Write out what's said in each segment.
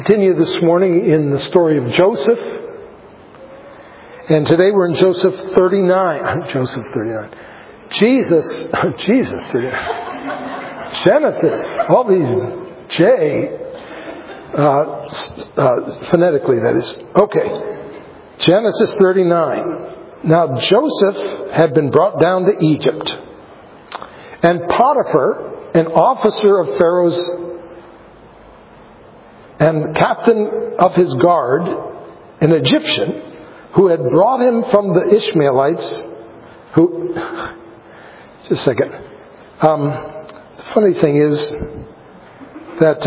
Continue this morning in the story of Joseph. And today we're in Joseph 39. Joseph 39. Jesus 39. Genesis. All these J. Phonetically, that is. Okay. Genesis 39. Now Joseph had been brought down to Egypt. And Potiphar, an officer of Pharaoh's and captain of his guard, an Egyptian, who had brought him from the Ishmaelites, just a second. The funny thing is that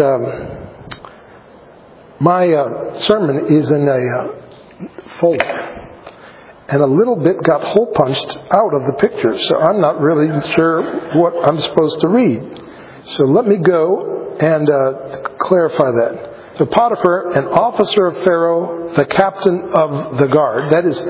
my sermon is in a folder, and a little bit got hole punched out of the picture, so I'm not really sure what I'm supposed to read. So let me go and clarify that. So Potiphar, an officer of Pharaoh, the captain of the guard, that is,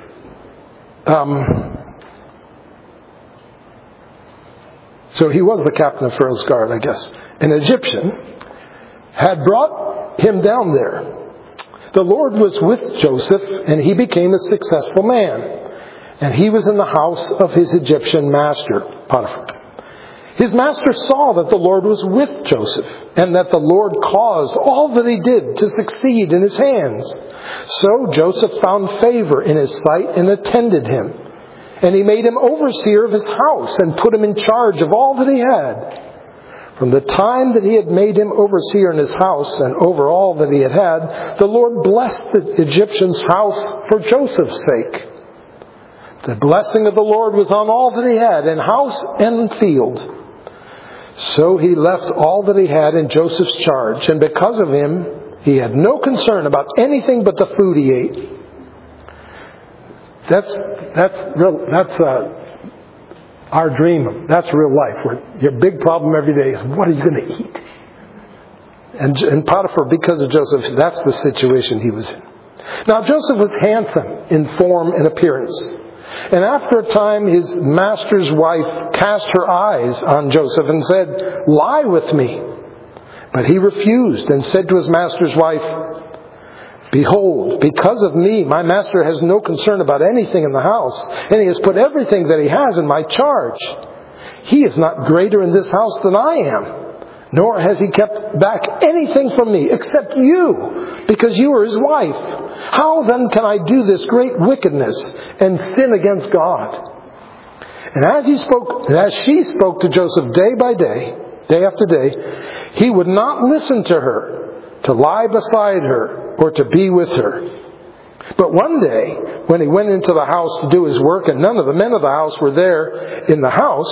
so he was the captain of Pharaoh's guard, I guess, an Egyptian, had brought him down there. The Lord was with Joseph, and he became a successful man. And he was in the house of his Egyptian master, Potiphar. His master saw that the Lord was with Joseph, and that the Lord caused all that he did to succeed in his hands. So Joseph found favor in his sight and attended him. And he made him overseer of his house and put him in charge of all that he had. From the time that he had made him overseer in his house and over all that he had, the Lord blessed the Egyptian's house for Joseph's sake. The blessing of the Lord was on all that he had, in house and field. So he left all that he had in Joseph's charge, and because of him, he had no concern about anything but the food he ate. That's our dream. That's real life. Where your big problem every day is, what are you going to eat? And Potiphar, because of Joseph, that's the situation he was in. Now Joseph was handsome in form and appearance. And after a time, his master's wife cast her eyes on Joseph and said, "Lie with me." But he refused and said to his master's wife, "Behold, because of me, my master has no concern about anything in the house, and he has put everything that he has in my charge. He is not greater in this house than I am, nor has he kept back anything from me except you, because you are his wife. How then can I do this great wickedness and sin against God?" And as she spoke to Joseph day by day, day after day, he would not listen to her, to lie beside her, or to be with her. But one day, when he went into the house to do his work, and none of the men of the house were there in the house,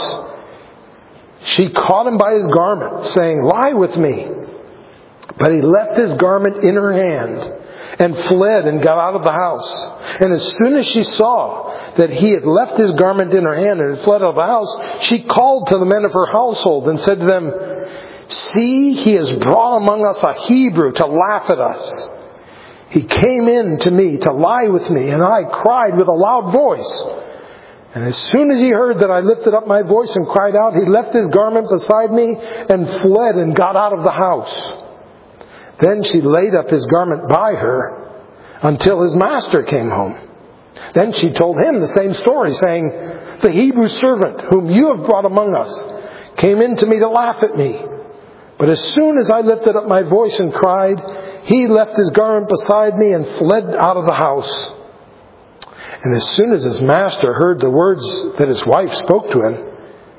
she caught him by his garment, saying, "Lie with me." But he left his garment in her hand and fled and got out of the house. And as soon as she saw that he had left his garment in her hand and had fled out of the house, she called to the men of her household and said to them, "See, he has brought among us a Hebrew to laugh at us. He came in to me to lie with me, and I cried with a loud voice. And as soon as he heard that I lifted up my voice and cried out, he left his garment beside me and fled and got out of the house." Then she laid up his garment by her until his master came home. Then she told him the same story, saying, "The Hebrew servant whom you have brought among us came in to me to laugh at me. But as soon as I lifted up my voice and cried, he left his garment beside me and fled out of the house." And as soon as his master heard the words that his wife spoke to him,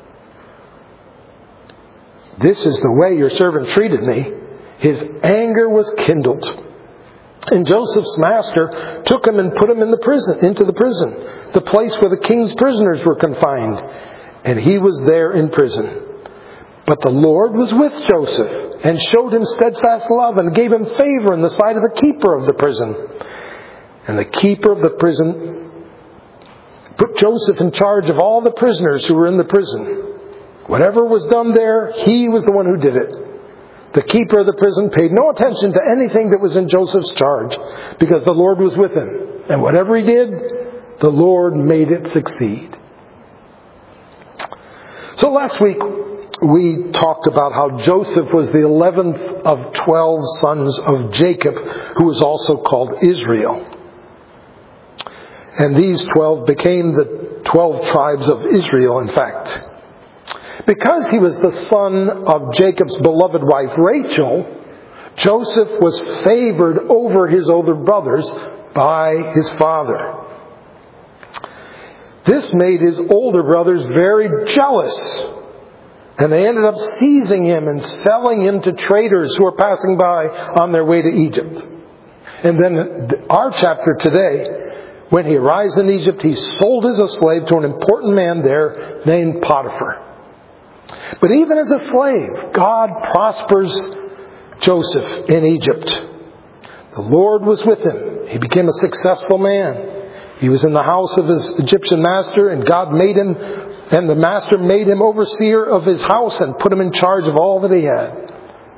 "This is the way your servant treated me," his anger was kindled. And Joseph's master took him and put him into the prison, the place where the king's prisoners were confined. And he was there in prison. But the Lord was with Joseph and showed him steadfast love and gave him favor in the sight of the keeper of the prison. And the keeper of the prison put Joseph in charge of all the prisoners who were in the prison. Whatever was done there, he was the one who did it. The keeper of the prison paid no attention to anything that was in Joseph's charge, because the Lord was with him. And whatever he did, the Lord made it succeed. So last week, we talked about how Joseph was the 11th of 12 sons of Jacob, who was also called Israel. And these 12 became the 12 tribes of Israel, in fact. Because he was the son of Jacob's beloved wife, Rachel, Joseph was favored over his older brothers by his father. This made his older brothers very jealous. And they ended up seizing him and selling him to traders who were passing by on their way to Egypt. And then our chapter today, when he arrives in Egypt, he's sold as a slave to an important man there named Potiphar. But even as a slave, God prospers Joseph in Egypt. The Lord was with him. He became a successful man. He was in the house of his Egyptian master, and God made him, and the master made him overseer of his house and put him in charge of all that he had.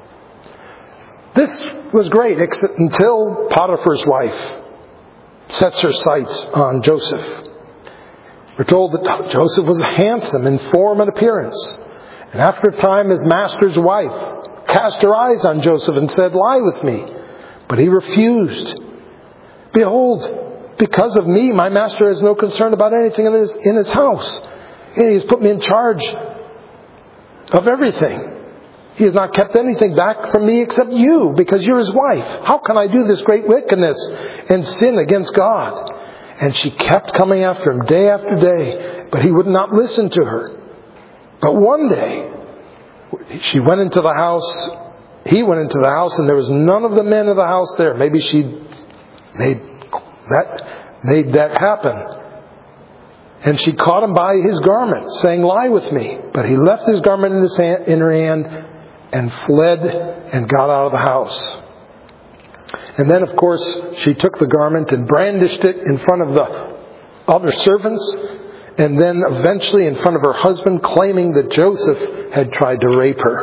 This was great until Potiphar's wife sets her sights on Joseph. We're told that Joseph was handsome in form and appearance. And after a time, his master's wife cast her eyes on Joseph and said, "Lie with me." But he refused. "Behold, because of me, my master has no concern about anything in his house. He has put me in charge of everything. He has not kept anything back from me except you, because you're his wife. How can I do this great wickedness and sin against God?" And she kept coming after him day after day, but he would not listen to her. But one day, he went into the house, and there was none of the men of the house there. Maybe she made that happen. And she caught him by his garment, saying, "Lie with me." But he left his garment in her hand and fled and got out of the house. And then, of course, she took the garment and brandished it in front of the other servants, and then eventually in front of her husband, claiming that Joseph had tried to rape her.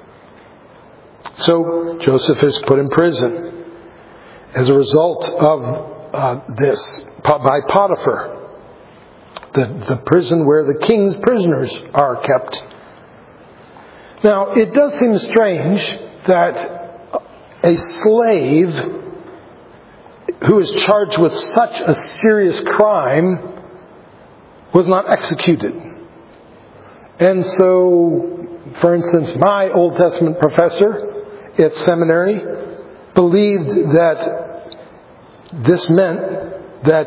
So Joseph is put in prison as a result of this by Potiphar, the prison where the king's prisoners are kept. Now, it does seem strange that a slave who is charged with such a serious crime was not executed. And so, for instance, my Old Testament professor at seminary believed that this meant that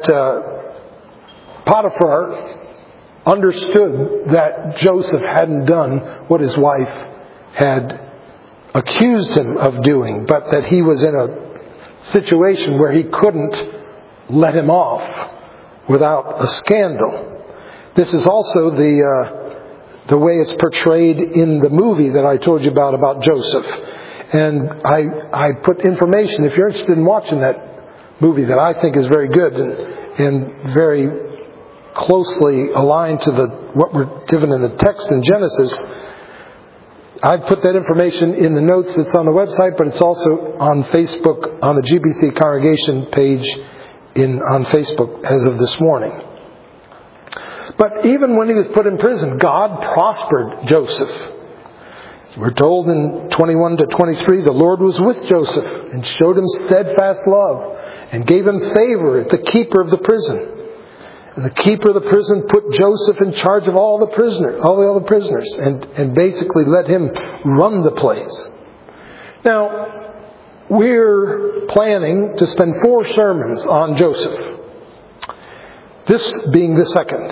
Potiphar understood that Joseph hadn't done what his wife had accused him of doing, but that he was in a situation where he couldn't let him off without a scandal. This is also the way it's portrayed in the movie that I told you about Joseph. And I put information, if you're interested in watching that movie, that I think is very good and very closely aligned to what we're given in the text in Genesis. I've put that information in the notes that's on the website, but it's also on Facebook, on the GBC congregation page on Facebook as of this morning. But even when he was put in prison, God prospered Joseph. We're told in 21 to 23, the Lord was with Joseph and showed him steadfast love and gave him favor at the keeper of the prison. And the keeper of the prison put Joseph in charge of all the other prisoners, and basically let him run the place. Now, we're planning to spend 4 sermons on Joseph, this being the second.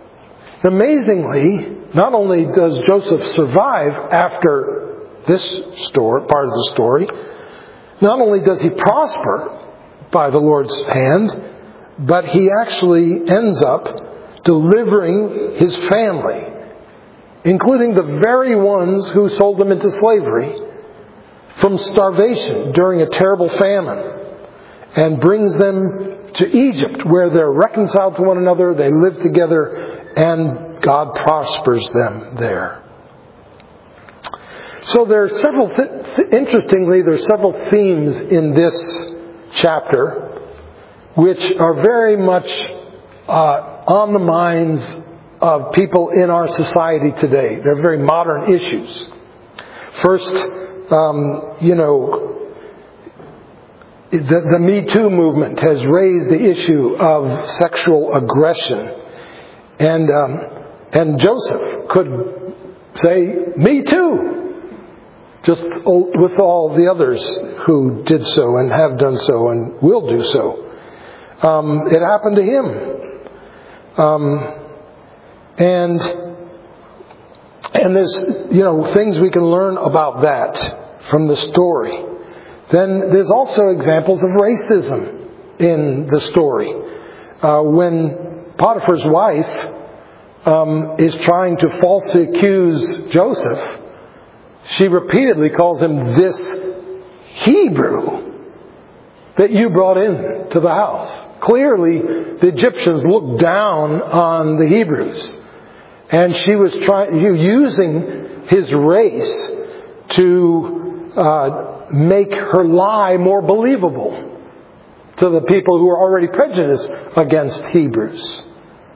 Amazingly, not only does Joseph survive after this part of the story, not only does he prosper by the Lord's hand, but he actually ends up delivering his family, including the very ones who sold them into slavery, from starvation during a terrible famine, and brings them to Egypt, where they're reconciled to one another, they live together, and God prospers them there. So there are several, interestingly, there are several themes in this chapter which are very much on the minds of people in our society today. They're very modern issues. First, the Me Too movement has raised the issue of sexual aggression. And Joseph could say, "Me too," just with all the others who did so and have done so and will do so. It happened to him. And there's, things we can learn about that from the story. Then there's also examples of racism in the story. When Potiphar's wife is trying to falsely accuse Joseph, she repeatedly calls him this Hebrew that you brought in to the house. Clearly, the Egyptians looked down on the Hebrews. And she was using his race to make her lie more believable to the people who are already prejudiced against Hebrews.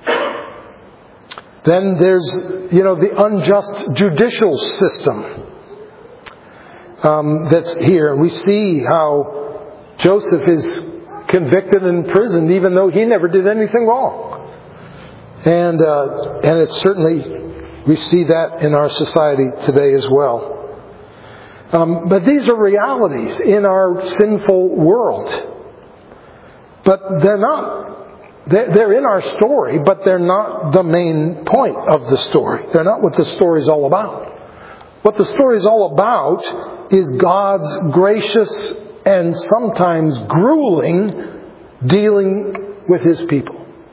Then there's, the unjust judicial system that's here. And we see how Joseph is convicted and imprisoned even though he never did anything wrong. And it's certainly, we see that in our society today as well. But these are realities in our sinful world. But they're not. They're in our story, but they're not the main point of the story. They're not what the story is all about. What the story is all about is God's gracious and sometimes grueling dealing with His people.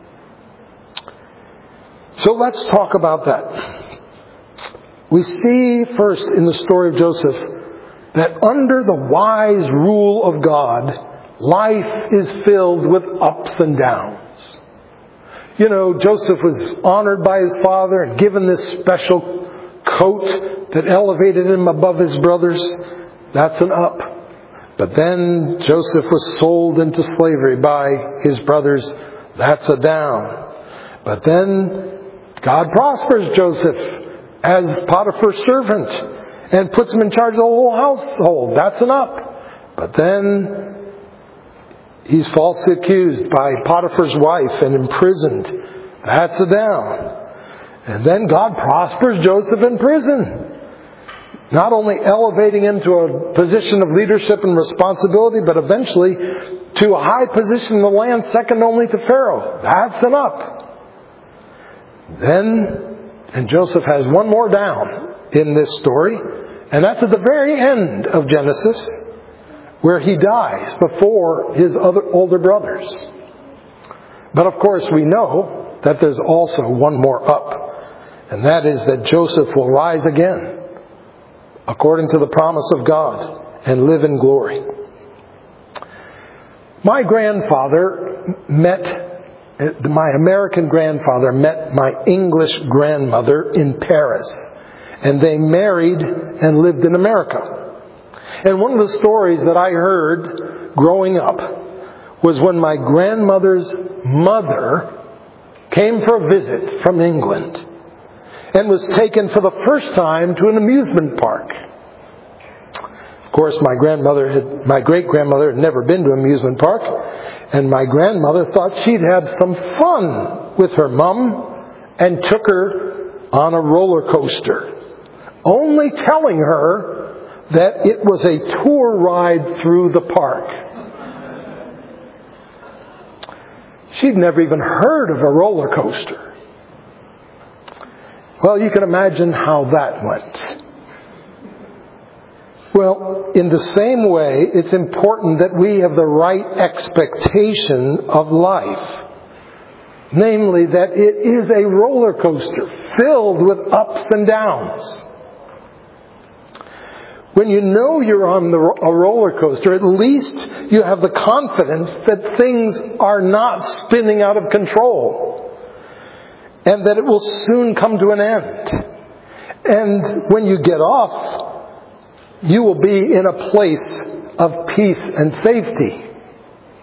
So let's talk about that. We see first in the story of Joseph that under the wise rule of God, life is filled with ups and downs. Joseph was honored by his father and given this special coat that elevated him above his brothers. That's an up. But then Joseph was sold into slavery by his brothers. That's a down. But then God prospers Joseph as Potiphar's servant and puts him in charge of the whole household. That's an up. But then he's falsely accused by Potiphar's wife and imprisoned. That's a down. And then God prospers Joseph in prison. Not only elevating him to a position of leadership and responsibility, but eventually to a high position in the land second only to Pharaoh. That's an up. And Joseph has one more down in this story, and that's at the very end of Genesis, where he dies before his other older brothers. But of course we know that there's also one more up, and that is that Joseph will rise again, according to the promise of God, and live in glory. My American grandfather met my English grandmother in Paris, and they married and lived in America. And one of the stories that I heard growing up was when my grandmother's mother came for a visit from England and was taken for the first time to an amusement park. Of course, my great-grandmother had never been to an amusement park, and my grandmother thought she'd have some fun with her mum and took her on a roller coaster, only telling her that it was a tour ride through the park. She'd never even heard of a roller coaster. Well, you can imagine how that went. Well, in the same way, it's important that we have the right expectation of life. Namely, that it is a roller coaster filled with ups and downs. When you know you're on a roller coaster, at least you have the confidence that things are not spinning out of control, and that it will soon come to an end. And when you get off, you will be in a place of peace and safety.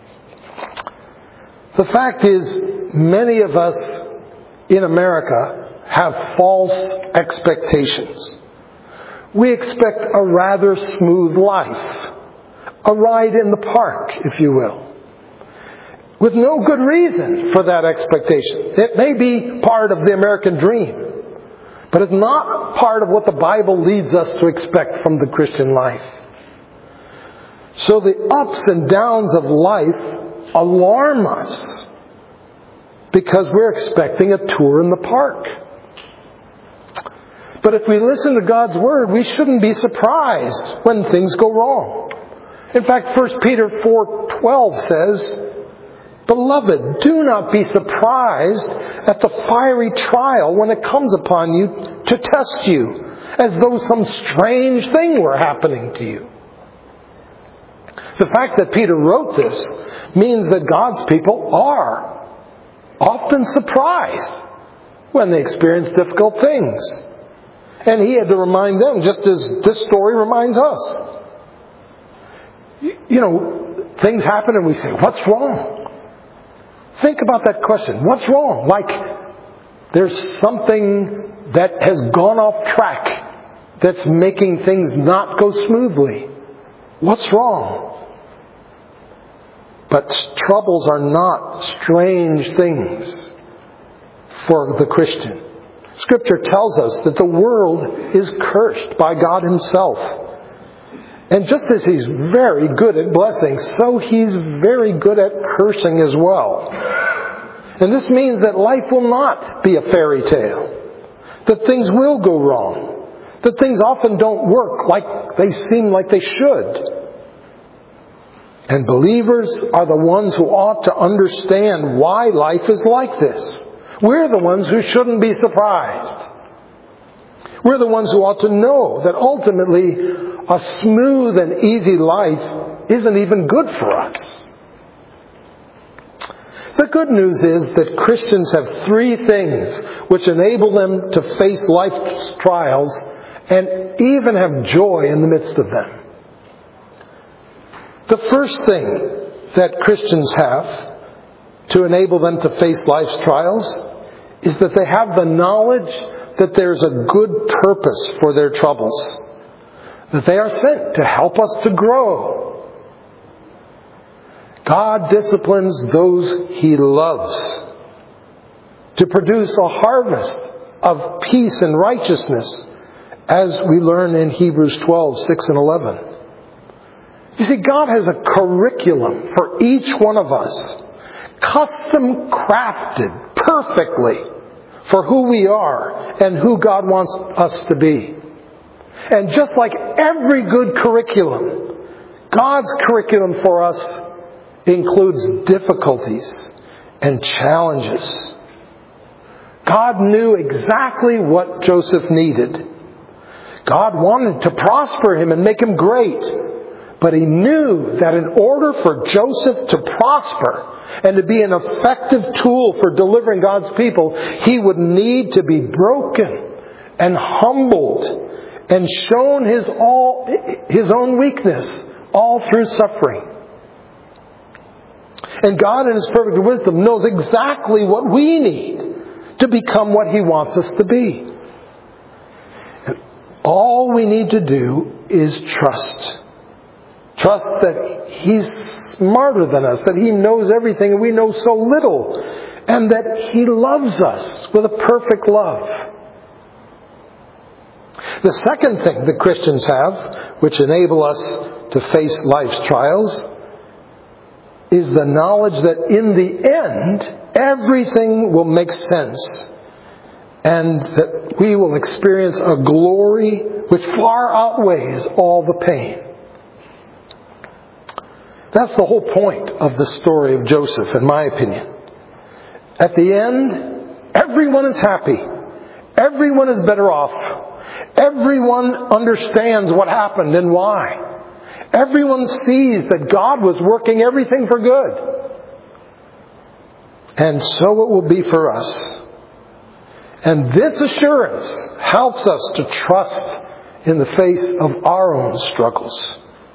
The fact is, many of us in America have false expectations. We expect a rather smooth life, a ride in the park, if you will, with no good reason for that expectation. It may be part of the American dream, but it's not part of what the Bible leads us to expect from the Christian life. So the ups and downs of life alarm us because we're expecting a tour in the park. But if we listen to God's Word, we shouldn't be surprised when things go wrong. In fact, 1 Peter 4:12 says, "Beloved, do not be surprised at the fiery trial when it comes upon you to test you, as though some strange thing were happening to you." The fact that Peter wrote this means that God's people are often surprised when they experience difficult things. And he had to remind them, just as this story reminds us. You know, things happen and we say, what's wrong? Think about that question. What's wrong? Like there's something that has gone off track that's making things not go smoothly. What's wrong? But troubles are not strange things for the Christian. Scripture tells us that the world is cursed by God Himself. And just as He's very good at blessing, so He's very good at cursing as well. And this means that life will not be a fairy tale. That things will go wrong. That things often don't work like they seem like they should. And believers are the ones who ought to understand why life is like this. We're the ones who shouldn't be surprised. We're the ones who ought to know that ultimately a smooth and easy life isn't even good for us. The good news is that Christians have three things which enable them to face life's trials and even have joy in the midst of them. The first thing that Christians have to enable them to face life's trials is that they have the knowledge that there's a good purpose for their troubles. That they are sent to help us to grow. God disciplines those He loves to produce a harvest of peace and righteousness, as we learn in Hebrews 12:6 and 11. You see, God has a curriculum for each one of us, custom crafted perfectly for who we are and who God wants us to be. And just like every good curriculum, God's curriculum for us includes difficulties and challenges. God knew exactly what Joseph needed. God wanted to prosper him and make him great. But He knew that in order for Joseph to prosper and to be an effective tool for delivering God's people, he would need to be broken and humbled and shown his own weakness all through suffering. And God in His perfect wisdom knows exactly what we need to become what He wants us to be. And all we need to do is trust. Trust that He's smarter than us, that He knows everything and we know so little, and that He loves us with a perfect love. The second thing that Christians have, which enable us to face life's trials, is the knowledge that in the end, everything will make sense, and that we will experience a glory which far outweighs all the pain. That's the whole point of the story of Joseph, in my opinion. At the end, everyone is happy. Everyone is better off. Everyone understands what happened and why. Everyone sees that God was working everything for good. And so it will be for us. And this assurance helps us to trust in the face of our own struggles.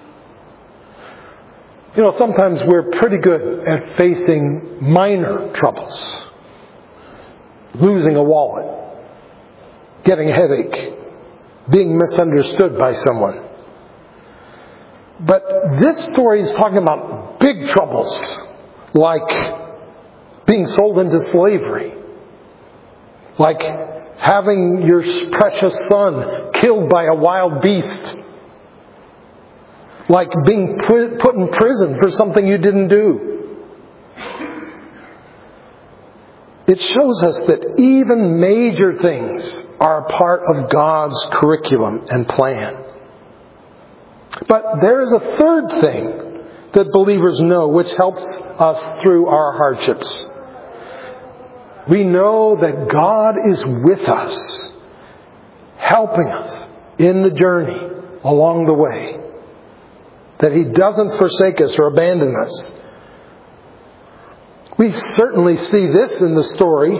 You know, sometimes we're pretty good at facing minor troubles. Losing a wallet, getting a headache, being misunderstood by someone. But this story is talking about big troubles, like being sold into slavery, like having your precious son killed by a wild beast, like being put in prison for something you didn't do. It shows us that even major things are a part of God's curriculum and plan. But there is a third thing that believers know which helps us through our hardships. We know that God is with us, helping us in the journey along the way. That He doesn't forsake us or abandon us. We certainly see this in the story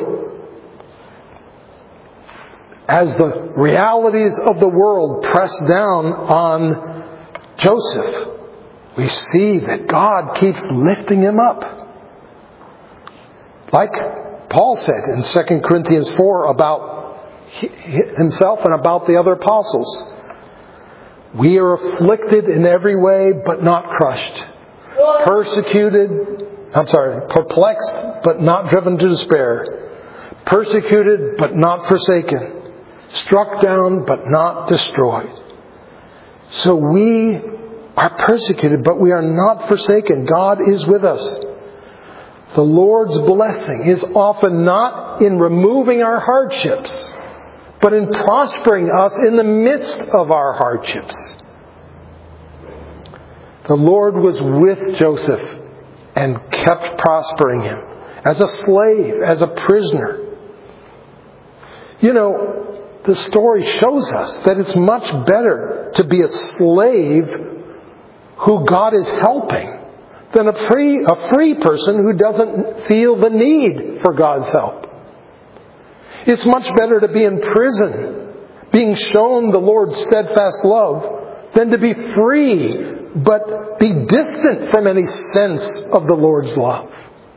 as the realities of the world press down on Joseph. We see that God keeps lifting him up. Like Paul said in 2 Corinthians 4 about himself and about the other apostles. We are afflicted in every way, but not crushed. Perplexed, but not driven to despair. Persecuted, but not forsaken. Struck down, but not destroyed. So we are persecuted, but we are not forsaken. God is with us. The Lord's blessing is often not in removing our hardships, but in prospering us in the midst of our hardships. The Lord was with Joseph and kept prospering him as a slave, as a prisoner. You know, the story shows us that it's much better to be a slave who God is helping than a free person who doesn't feel the need for God's help. It's much better to be in prison, being shown the Lord's steadfast love, than to be free, but be distant from any sense of the Lord's love.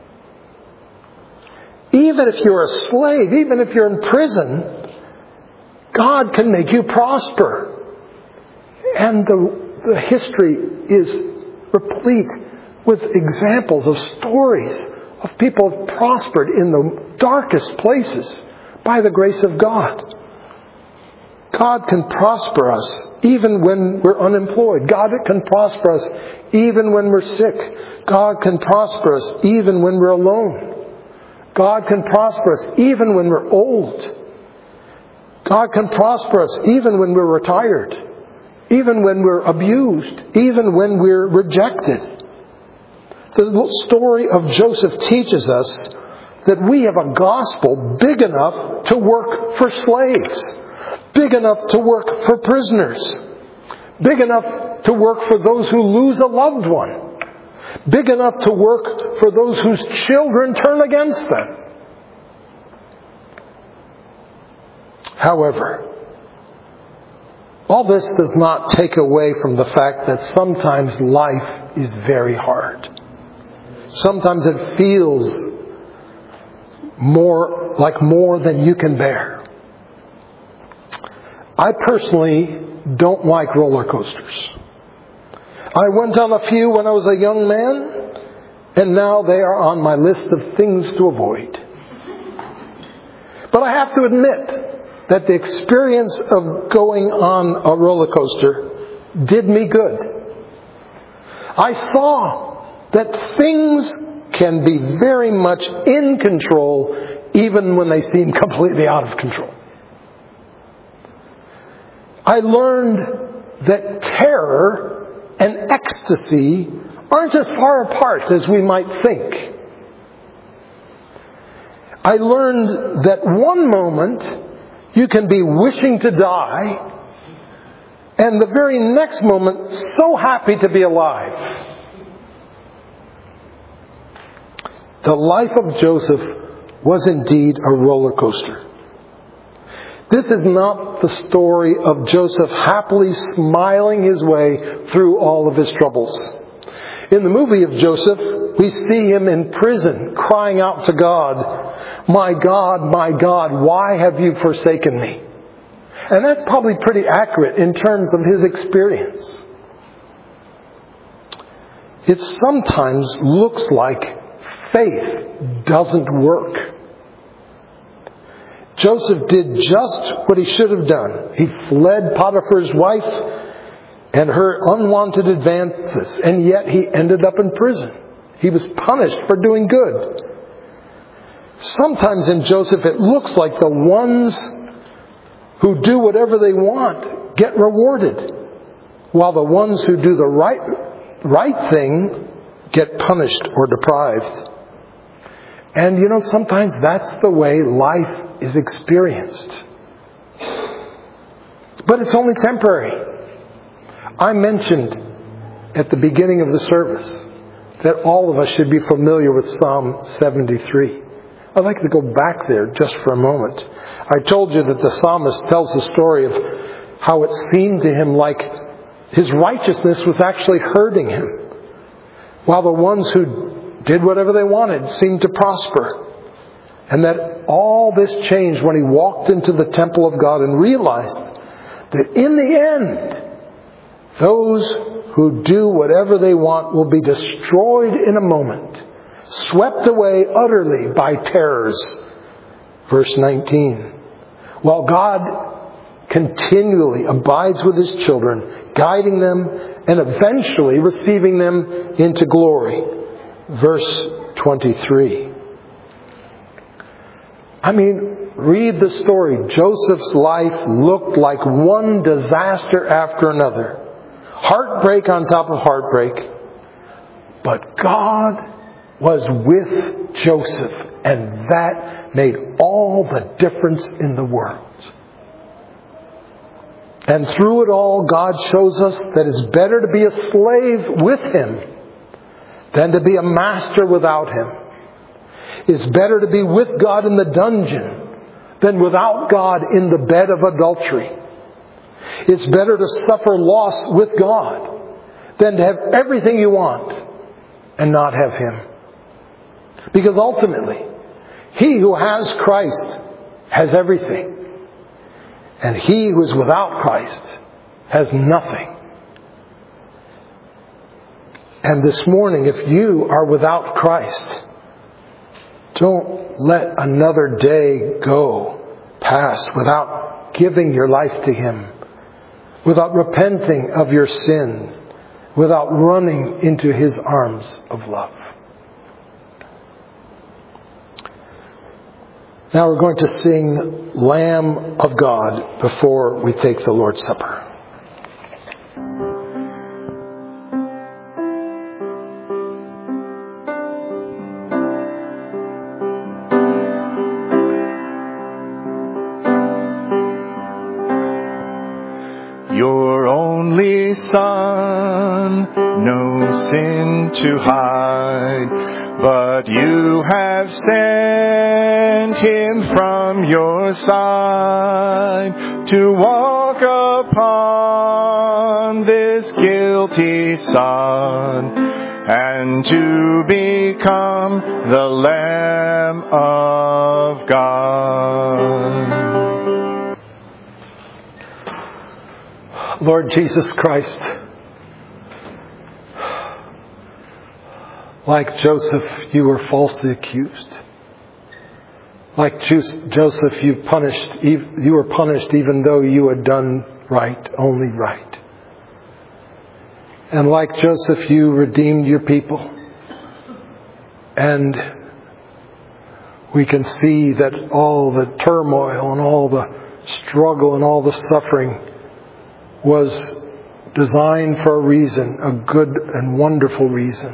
Even if you're a slave, even if you're in prison, God can make you prosper. And the history is replete with examples of stories of people who have prospered in the darkest places by the grace of God. God can prosper us even when we're unemployed. God can prosper us even when we're sick. God can prosper us even when we're alone. God can prosper us even when we're old. God can prosper us even when we're retired. Even when we're abused. Even when we're rejected. The story of Joseph teaches us that we have a gospel big enough to work for slaves. Big enough to work for prisoners. Big enough to work for those who lose a loved one. Big enough to work for those whose children turn against them. However, all this does not take away from the fact that sometimes life is very hard. Sometimes it feels more than you can bear. I personally don't like roller coasters. I went on a few when I was a young man, and now they are on my list of things to avoid. But I have to admit that the experience of going on a roller coaster did me good. I saw that things can be very much in control even when they seem completely out of control. I learned that terror and ecstasy aren't as far apart as we might think. I learned that one moment you can be wishing to die, and the very next moment so happy to be alive. The life of Joseph was indeed a roller coaster. This is not the story of Joseph happily smiling his way through all of his troubles. In the movie of Joseph, we see him in prison crying out to God, my God, why have you forsaken me?" And that's probably pretty accurate in terms of his experience. It sometimes looks like faith doesn't work. Joseph did just what he should have done. He fled Potiphar's wife and her unwanted advances, and yet he ended up in prison. He was punished for doing good. Sometimes in Joseph it looks like the ones who do whatever they want get rewarded, while the ones who do the right thing get punished or deprived. And sometimes that's the way life is experienced. But it's only temporary. I mentioned at the beginning of the service that all of us should be familiar with Psalm 73. I'd like to go back there just for a moment. I told you that the psalmist tells the story of how it seemed to him like his righteousness was actually hurting him, while the ones who did whatever they wanted seemed to prosper. And that all this changed when he walked into the temple of God and realized that in the end, those who do whatever they want will be destroyed in a moment, swept away utterly by terrors. Verse 19. While God continually abides with His children, guiding them and eventually receiving them into glory. Verse 23. Read the story. Joseph's life looked like one disaster after another. Heartbreak on top of heartbreak. But God was with Joseph, and that made all the difference in the world. And through it all, God shows us that it's better to be a slave with Him than to be a master without Him. It's better to be with God in the dungeon than without God in the bed of adultery. It's better to suffer loss with God than to have everything you want and not have Him. Because ultimately, he who has Christ has everything. And he who is without Christ has nothing. And this morning, if you are without Christ, don't let another day go past without giving your life to Him, without repenting of your sin, without running into His arms of love. Now we're going to sing Lamb of God before we take the Lord's Supper. Your only Son, no sin to hide, but you have sent Him from your side to walk upon this guilty Son and to become the Lamb of God. Lord Jesus Christ, like Joseph, you were falsely accused. Like Joseph, you were punished even though you had done right, only right. And like Joseph, you redeemed your people. And we can see that all the turmoil and all the struggle and all the suffering was designed for a reason, a good and wonderful reason.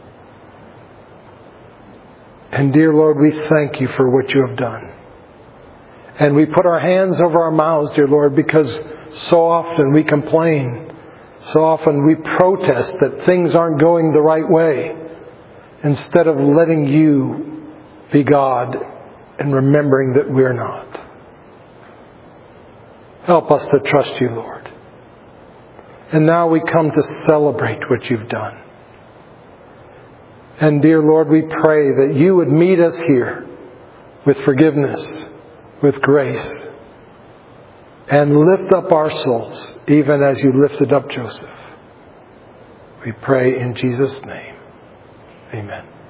And dear Lord, we thank you for what you have done. And we put our hands over our mouths, dear Lord, because so often we complain. So often we protest that things aren't going the right way, instead of letting you be God and remembering that we're not. Help us to trust you, Lord. And now we come to celebrate what you've done. And dear Lord, we pray that you would meet us here with forgiveness, with grace, and lift up our souls, even as you lifted up Joseph. We pray in Jesus' name. Amen.